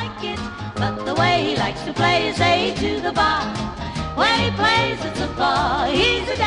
like it, but the way he likes to play is A to the bar. When he plays, it's a bar. He's a